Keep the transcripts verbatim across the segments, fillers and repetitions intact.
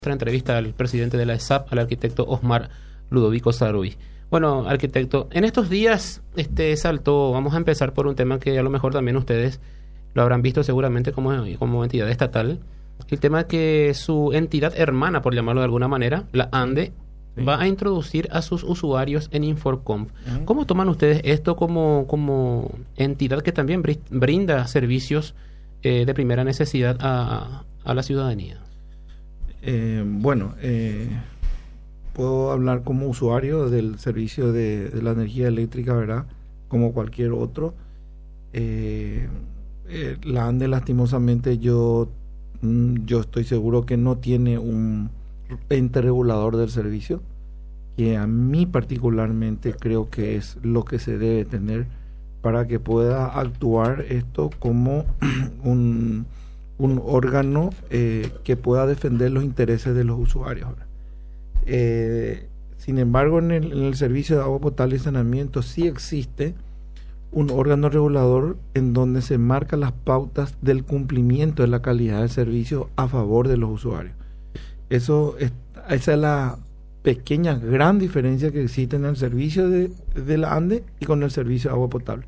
Otra entrevista al presidente de la E S A P, al arquitecto Osmar Ludovico Saruy. Bueno, arquitecto, en estos días este saltó, vamos a empezar por un tema que a lo mejor también ustedes lo habrán visto seguramente como, como entidad estatal, el tema que su entidad hermana, por llamarlo de alguna manera, la ANDE, sí, va a introducir a sus usuarios en Infoconf. Uh-huh. ¿Cómo toman ustedes esto como, como entidad que también brinda servicios eh, de primera necesidad a, a la ciudadanía? Eh, bueno, eh, puedo hablar como usuario del servicio de, de la energía eléctrica, ¿verdad? Como cualquier otro. Eh, eh, la ANDE, lastimosamente, yo, yo estoy seguro que no tiene un ente regulador del servicio, que a mí particularmente creo que es lo que se debe tener para que pueda actuar esto como un... un órgano eh, que pueda defender los intereses de los usuarios. Eh, sin embargo, en el, en el servicio de agua potable y saneamiento sí existe un órgano regulador en donde se marcan las pautas del cumplimiento de la calidad del servicio a favor de los usuarios. Eso es, esa es la pequeña, gran diferencia que existe en el servicio de, de la ANDE y con el servicio de agua potable.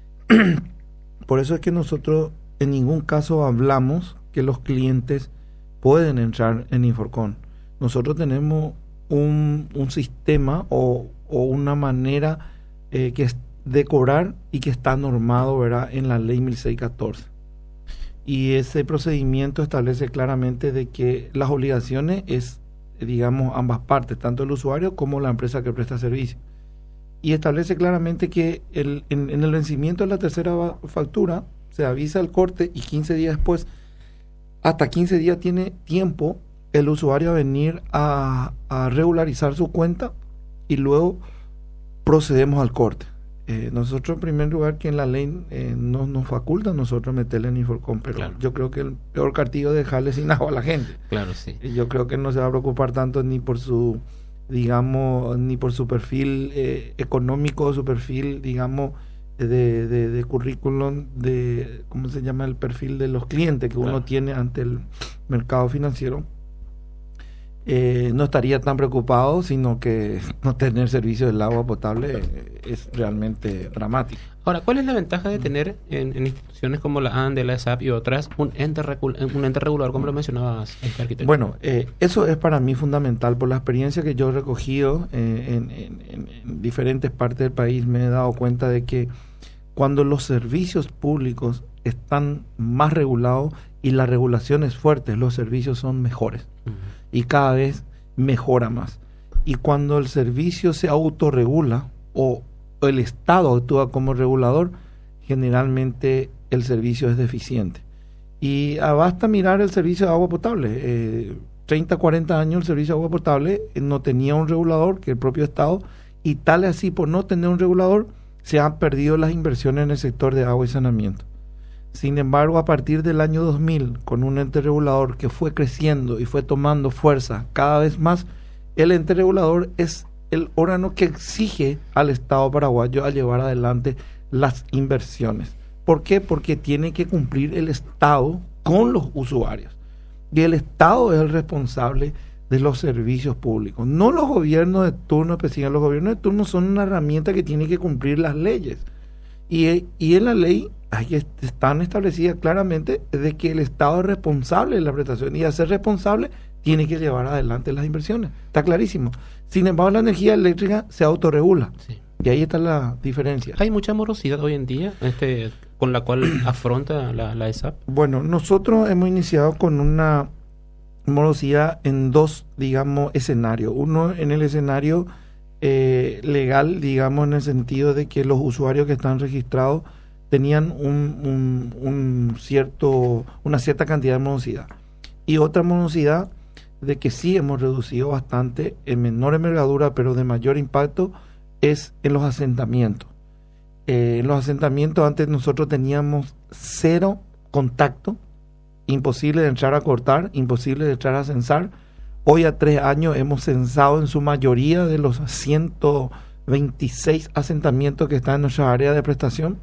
Por eso es que nosotros en ningún caso hablamos que los clientes pueden entrar en Infoconf. Nosotros tenemos un, un sistema o, o una manera eh, que es de cobrar y que está normado, ¿verdad?, en la ley mil seiscientos catorce. Y ese procedimiento establece claramente de que las obligaciones es, digamos, ambas partes, tanto el usuario como la empresa que presta servicio. Y establece claramente que el, en, en el vencimiento de la tercera factura se avisa el corte y quince días después, hasta quince días tiene tiempo el usuario a venir a, a regularizar su cuenta y luego procedemos al corte. Eh, nosotros, en primer lugar, que en la ley eh, no nos faculta a nosotros meterle en Infoconf, pero claro, yo creo que el peor castigo es dejarle sin agua a la gente. Claro, sí. Yo creo que no se va a preocupar tanto ni por su, digamos, ni por su perfil eh, económico, su perfil, digamos, De, de, de currículum, de cómo se llama el perfil de los clientes que claro, uno tiene ante el mercado financiero. Eh, no estaría tan preocupado, sino que no tener servicio del agua potable eh, es realmente dramático. Ahora, ¿cuál es la ventaja de tener en, en instituciones como la ANDE, la E S A P y otras un ente, recul- un ente regulador, como lo mencionabas, este arquitecto? Bueno, eh, eso es para mí fundamental. Por la experiencia que yo he recogido eh, en, en, en, en diferentes partes del país, me he dado cuenta de que cuando los servicios públicos están más regulados y la regulación es fuerte, los servicios son mejores. Uh-huh. Y cada vez mejora más. Y cuando el servicio se autorregula o, o el Estado actúa como regulador, generalmente el servicio es deficiente. Y ah, basta mirar el servicio de agua potable. Eh, treinta, cuarenta años el servicio de agua potable eh, no tenía un regulador, que el propio Estado, y tal así por no tener un regulador, se han perdido las inversiones en el sector de agua y saneamiento. Sin embargo, a partir del año dos mil, con un ente regulador que fue creciendo y fue tomando fuerza cada vez más, el ente regulador es el órgano que exige al Estado paraguayo a llevar adelante las inversiones. ¿Por qué? Porque tiene que cumplir el Estado con los usuarios. Y el Estado es el responsable de los servicios públicos, no los gobiernos de turno específicos. Los gobiernos de turno son una herramienta que tiene que cumplir las leyes, y, y en la ley ahí están establecidas claramente de que el Estado es responsable de la prestación, y al ser responsable tiene que llevar adelante las inversiones, está clarísimo. Sin embargo, la energía eléctrica se autorregula, sí, y ahí está la diferencia. ¿Hay mucha morosidad hoy en día este, con la cual afronta la, la E S A P? Bueno, nosotros hemos iniciado con una morosidad en dos, digamos, escenarios. Uno en el escenario eh, legal, digamos, en el sentido de que los usuarios que están registrados tenían un, un, un cierto, una cierta cantidad de morosidad. Y otra morosidad de que sí hemos reducido bastante, en menor envergadura, pero de mayor impacto, es en los asentamientos. Eh, en los asentamientos antes nosotros teníamos cero contacto, imposible de entrar a cortar, imposible de entrar a censar. Hoy a tres años hemos censado en su mayoría de los ciento veintiséis asentamientos que están en nuestra área de prestación,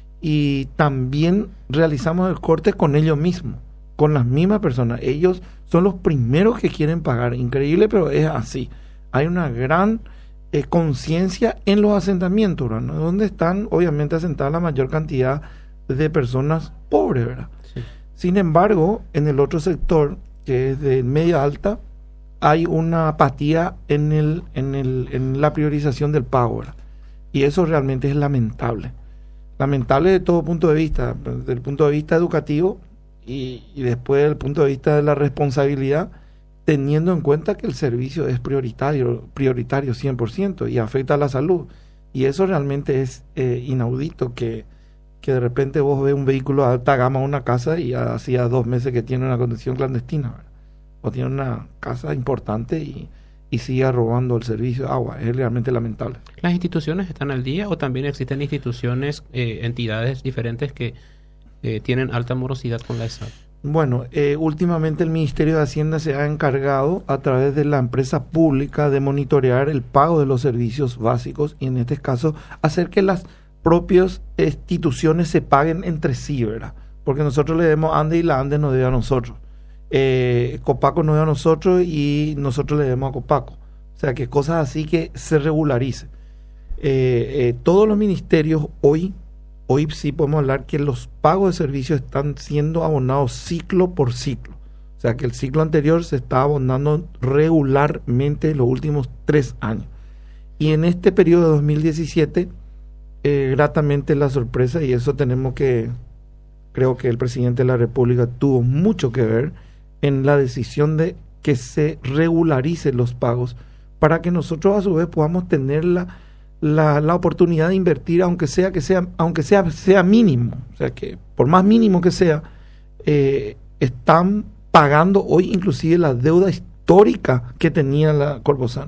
y también realizamos el corte con ellos mismos. con las mismas personas. Ellos son los primeros que quieren pagar. Increíble, pero es así. Hay una gran eh, conciencia en los asentamientos, ¿verdad? ¿No? Donde están obviamente asentadas la mayor cantidad de personas pobres, ¿verdad? Sí. Sin embargo, en el otro sector, que es de media alta, hay una apatía en el, en el, en la priorización del pago, ¿verdad? Y eso realmente es lamentable. Lamentable de todo punto de vista, desde el punto de vista educativo y, y después desde el punto de vista de la responsabilidad, teniendo en cuenta que el servicio es prioritario, prioritario cien por ciento y afecta a la salud. Y eso realmente es eh, inaudito, que, que de repente vos ves un vehículo de alta gama en una casa y hacía dos meses que tiene una condición clandestina, ¿verdad? O tiene una casa importante y, y sigue robando el servicio de agua. Es realmente lamentable. ¿Las instituciones están al día o también existen instituciones, eh, entidades diferentes que eh, tienen alta morosidad con la ESAP? Bueno, eh, últimamente el Ministerio de Hacienda se ha encargado a través de la empresa pública de monitorear el pago de los servicios básicos y en este caso hacer que las propias instituciones se paguen entre sí, ¿verdad? Porque nosotros le debemos a ANDE y la ANDE nos debe a nosotros. Eh, Copaco nos debe a nosotros y nosotros le debemos a Copaco. O sea, que cosas así que se regularice. Eh, eh, todos los ministerios hoy, hoy sí podemos hablar que los pagos de servicios están siendo abonados ciclo por ciclo. O sea, que el ciclo anterior se está abonando regularmente los últimos tres años. Y en este periodo de dos mil diecisiete, eh, gratamente la sorpresa, y eso tenemos que, creo que el presidente de la República tuvo mucho que ver en la decisión de que se regularicen los pagos para que nosotros a su vez podamos tener la, la, la oportunidad de invertir, aunque sea que sea, aunque sea, sea mínimo, o sea que por más mínimo que sea, eh, están pagando hoy inclusive la deuda histórica que tenía la Corposana.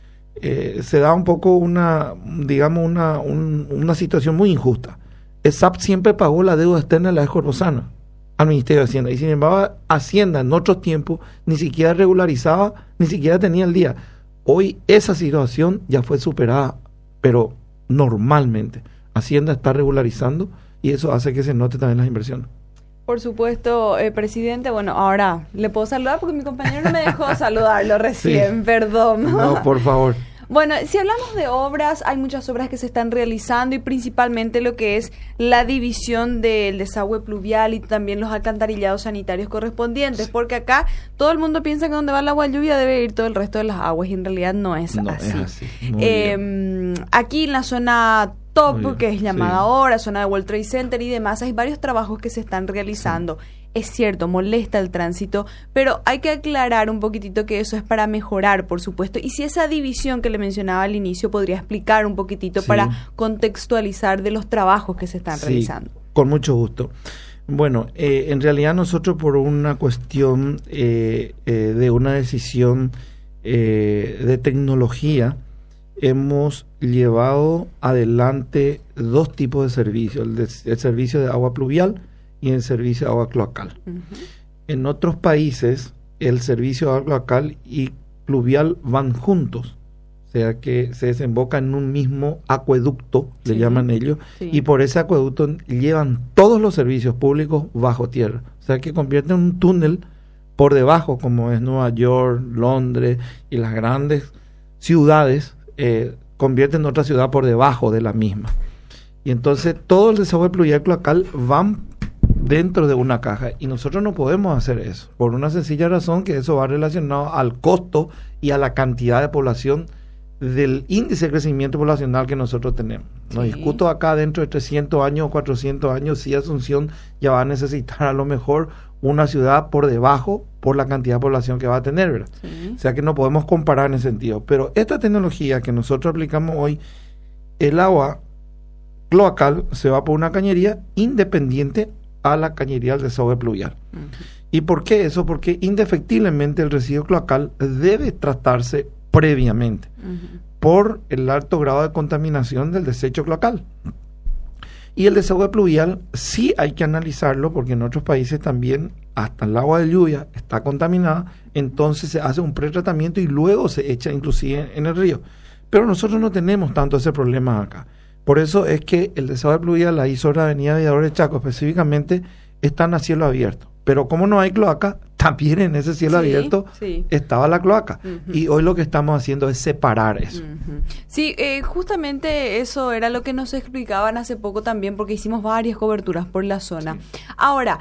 Eh, se da un poco una, digamos, una, un, una situación muy injusta. ESAP siempre pagó la deuda externa de la Corposana al Ministerio de Hacienda, y sin embargo Hacienda en otros tiempos ni siquiera regularizaba, ni siquiera tenía el día. Hoy esa situación ya fue superada, pero normalmente Hacienda está regularizando y eso hace que se note también las inversiones. Por supuesto, eh, presidente. Bueno, ahora le puedo saludar porque mi compañero no me dejó saludarlo recién, sí. Perdón. No, por favor. Bueno, si hablamos de obras, hay muchas obras que se están realizando y principalmente lo que es la división del desagüe pluvial y también los alcantarillados sanitarios correspondientes, sí. Porque acá todo el mundo piensa que donde va el agua lluvia debe ir todo el resto de las aguas y en realidad no es no, así. Es así. Eh, aquí en la zona top, que es llamada sí. ahora, zona de World Trade Center y demás, hay varios trabajos que se están realizando. Sí. Es cierto, molesta el tránsito, pero hay que aclarar un poquitito que eso es para mejorar, por supuesto. Y si esa división que le mencionaba al inicio, podría explicar un poquitito sí. para contextualizar de los trabajos que se están sí, realizando. Con mucho gusto. Bueno, eh, en realidad nosotros por una cuestión eh, eh, de una decisión eh, de tecnología, hemos llevado adelante dos tipos de servicios, el, de, el servicio de agua pluvial y el servicio de agua cloacal. Uh-huh. En otros países, el servicio de agua cloacal y pluvial van juntos, o sea que se desemboca en un mismo acueducto, sí. le llaman ellos, sí. y por ese acueducto llevan todos los servicios públicos bajo tierra, o sea que convierten un túnel por debajo, como es Nueva York, Londres y las grandes ciudades, eh, convierten otra ciudad por debajo de la misma. Y entonces todo el desagüe pluvial cloacal van dentro de una caja y nosotros no podemos hacer eso por una sencilla razón, que eso va relacionado al costo y a la cantidad de población del índice de crecimiento poblacional que nosotros tenemos. No sí. discuto acá dentro de trescientos años o cuatrocientos años si Asunción ya va a necesitar a lo mejor una ciudad por debajo por la cantidad de población que va a tener, ¿verdad? Sí. O sea que no podemos comparar en ese sentido, pero esta tecnología que nosotros aplicamos hoy, el agua cloacal se va por una cañería independiente a la cañería del desagüe pluvial. Uh-huh. ¿Y por qué eso? Porque indefectiblemente el residuo cloacal debe tratarse previamente uh-huh. por el alto grado de contaminación del desecho cloacal. Y el desagüe pluvial sí hay que analizarlo, porque en otros países también hasta el agua de lluvia está contaminada, entonces se hace un pretratamiento y luego se echa inclusive en el río. Pero nosotros no tenemos tanto ese problema acá. Por eso es que el desagüe pluvial ahí sobre la avenida Aviador de Chaco específicamente están a cielo abierto. Pero como no hay cloaca, también en ese cielo Sí, abierto sí. estaba la cloaca. Ujú. Y hoy lo que estamos haciendo es separar eso. Ujú. Sí, eh, justamente eso era lo que nos explicaban hace poco también, porque hicimos varias coberturas por la zona. Ahora,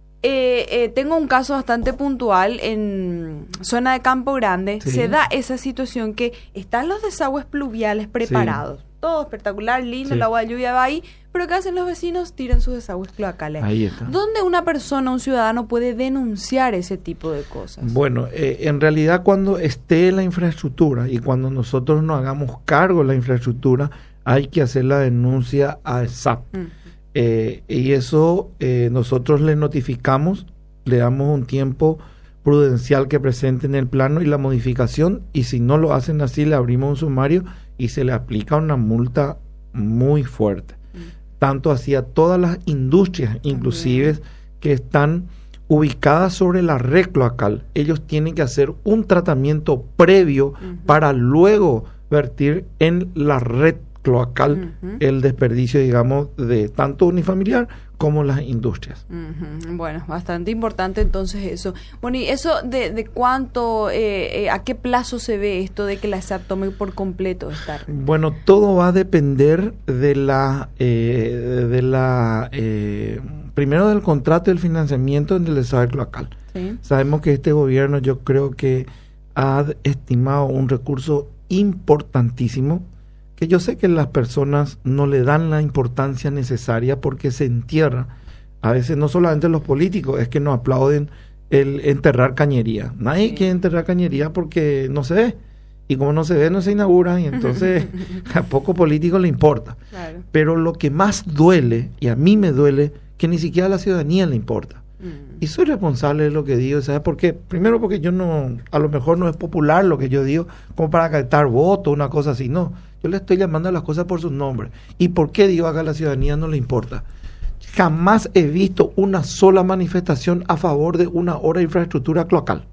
eh, eh, tengo un caso bastante puntual en zona de Campo Grande. Sí. Se da esa situación que están los desagües pluviales preparados. Todo espectacular, lindo, Sí. el agua de lluvia va ahí, pero ¿qué hacen los vecinos? Tiran sus desagües cloacales. Ahí está. ¿Dónde una persona, un ciudadano puede denunciar ese tipo de cosas? Bueno, eh, en realidad cuando esté la infraestructura y cuando nosotros nos hagamos cargo de la infraestructura, hay que hacer la denuncia a S A P. Mm. Eh, y eso eh, nosotros le notificamos, le damos un tiempo prudencial que presenten el plano y la modificación, y si no lo hacen así le abrimos un sumario y se le aplica una multa muy fuerte. Mm. Tanto hacia todas las industrias, inclusive que están ubicadas sobre la red cloacal. Ellos tienen que hacer un tratamiento previo Ujú. para luego vertir en la red cloacal Ujú. el desperdicio, digamos, de tanto unifamiliar como las industrias. Ujú. Bueno, bastante importante entonces eso. Bueno, y eso de, de cuánto, eh, eh, a qué plazo se ve esto de que la S A P tome por completo esta red? Bueno, todo va a depender de la, eh, de la, eh, primero del contrato y el financiamiento del desagüe cloacal. ¿Sí? Sabemos que este gobierno, yo creo que ha estimado un recurso importantísimo, que yo sé que las personas no le dan la importancia necesaria porque se entierra. A veces no solamente los políticos, es que no aplauden el enterrar cañería. Nadie Sí. quiere enterrar cañería porque no se ve. Y como no se ve, no se inaugura, y entonces a poco político le importa. Claro. Pero lo que más duele, y a mí me duele, que ni siquiera a la ciudadanía le importa. Mm. Y soy responsable de lo que digo, ¿sabes por qué? Primero porque yo no, a lo mejor no es popular lo que yo digo, como para captar votos, una cosa así, no. Yo le estoy llamando a las cosas por sus nombres. ¿Y por qué digo acá a la ciudadanía no le importa? Jamás he visto una sola manifestación a favor de una obra de infraestructura cloacal.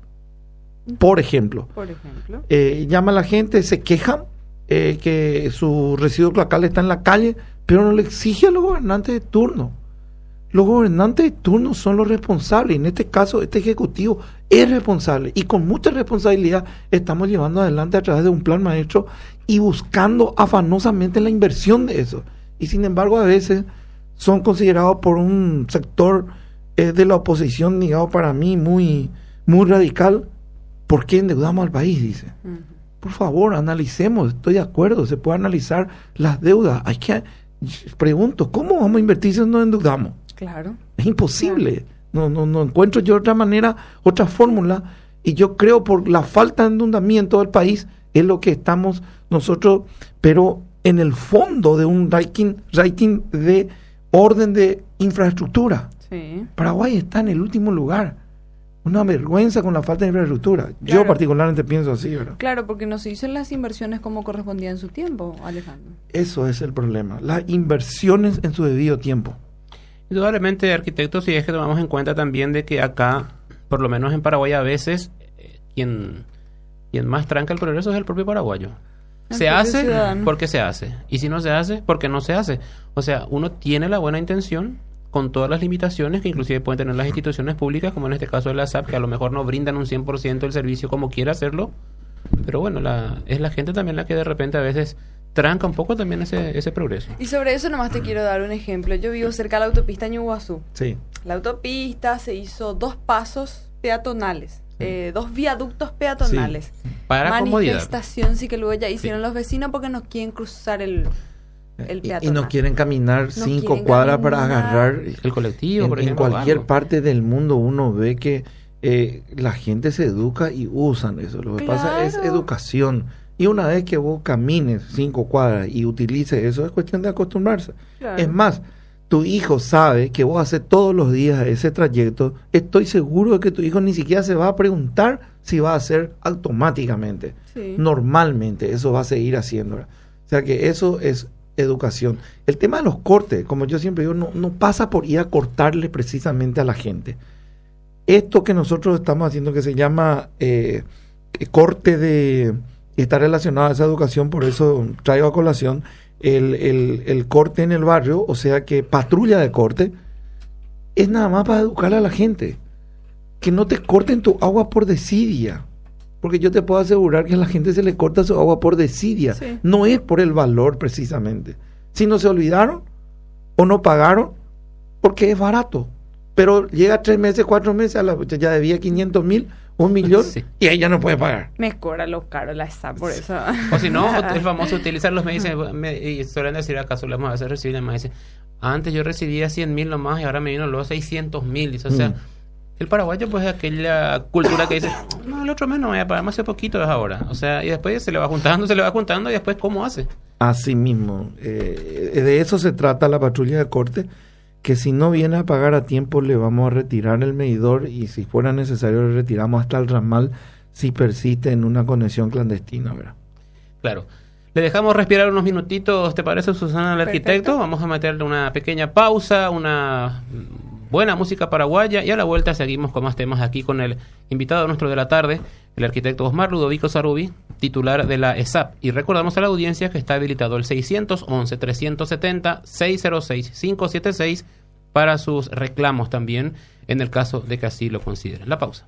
Por ejemplo, Por ejemplo. eh, llama a la gente, se quejan eh, que su residuo cloacal está en la calle, pero no le exige a los gobernantes de turno. Los gobernantes de turno son los responsables. En este caso, este ejecutivo es responsable. Y con mucha responsabilidad estamos llevando adelante a través de un plan maestro y buscando afanosamente la inversión de eso. Y sin embargo, a veces son considerados por un sector eh, de la oposición, digamos, para mí, muy, muy radical. ¿Por qué endeudamos al país? Dice. Ujú. Por favor, analicemos. Estoy de acuerdo, se puede analizar las deudas. Hay que, pregunto, ¿cómo vamos a invertir si no endeudamos? Claro. Es imposible. No, no, no encuentro yo otra manera, otra fórmula. Y yo creo por la falta de endeudamiento del país es lo que estamos nosotros, pero en el fondo de un ranking, rating de orden de infraestructura. Sí. Paraguay está en el último lugar. Una vergüenza con la falta de infraestructura. Yo Claro. particularmente pienso así, ¿verdad? Claro, porque no se hicieron las inversiones como correspondía en su tiempo, Alejandro. Eso es el problema. Las inversiones en su debido tiempo. Indudablemente, arquitectos, si es que tomamos en cuenta también de que acá, por lo menos en Paraguay, a veces eh, quien, quien más tranca el progreso es el propio paraguayo. El Se propio hace ciudadano. porque se hace. Y si no se hace, porque no se hace. O sea, uno tiene la buena intención con todas las limitaciones que inclusive pueden tener las instituciones públicas, como en este caso de la S A P, que a lo mejor no brindan un cien por ciento el servicio como quiera hacerlo. Pero bueno, la, es la gente también la que de repente a veces tranca un poco también ese, ese progreso. Y sobre eso nomás te quiero dar un ejemplo. Yo vivo cerca de la autopista Ñuguazú. Sí. La autopista se hizo dos pasos peatonales, eh, dos viaductos peatonales. Para comodidad. Manifestación sí que luego ya hicieron los vecinos porque no quieren cruzar el, el Y, y peatonal. no quieren caminar No cinco quieren cuadras para caminar. agarrar. El colectivo, En, por en ejemplo. o cualquier algo. parte del mundo uno ve que eh, la gente se educa y usan eso. Lo que pasa es Claro. educación. Y una vez que vos camines cinco cuadras y utilices eso, es cuestión de acostumbrarse. Claro. Es más, tu hijo sabe que vos haces todos los días ese trayecto. Estoy seguro de que tu hijo ni siquiera se va a preguntar si va a hacer automáticamente. Sí. Normalmente eso va a seguir haciéndolo. O sea que eso es educación. El tema de los cortes, como yo siempre digo, no, no pasa por ir a cortarle precisamente a la gente. Esto que nosotros estamos haciendo, que se llama eh, corte de... está relacionado a esa educación, por eso traigo a colación el, el, el corte en el barrio, o sea que patrulla de corte, es nada más para educar a la gente. que no te corten tu agua por desidia. Porque yo te puedo asegurar que a la gente se le corta su agua por desidia. Sí. No es por el valor precisamente. Si no se olvidaron o no pagaron, porque es barato. Pero llega tres meses, cuatro meses, a la, ya debía quinientos mil, un millón, sí. y ahí ya no puede pagar. Me cobra lo caro la S A P por sí. eso. O si no, es famoso utilizarlos, me dicen, me, y suelen decir acaso, le vamos a hacer recibir, me dicen, antes yo recibía cien mil nomás y ahora me vino los seiscientos mil. O sea, mm. el paraguayo pues es aquella cultura que dice, no, el otro mes no voy a pagar, más hace poquito es ahora. O sea, y después se le va juntando, se le va juntando y después ¿cómo hace? Así mismo. Eh, de eso se trata la patrulla de corte, que si no viene a pagar a tiempo le vamos a retirar el medidor y si fuera necesario le retiramos hasta el ramal si persiste en una conexión clandestina, ¿verdad? Claro. Le dejamos respirar unos minutitos, ¿te parece, Susana, el arquitecto? Perfecto. Vamos a meterle una pequeña pausa, una buena música paraguaya y a la vuelta seguimos con más temas aquí con el invitado nuestro de la tarde, el arquitecto Osmar Ludovico Sarubi, titular de la E S A P. Y recordamos a la audiencia que está habilitado el seiscientos once, trescientos setenta, seiscientos seis, quinientos setenta y seis para sus reclamos también en el caso de que así lo consideren. La pausa.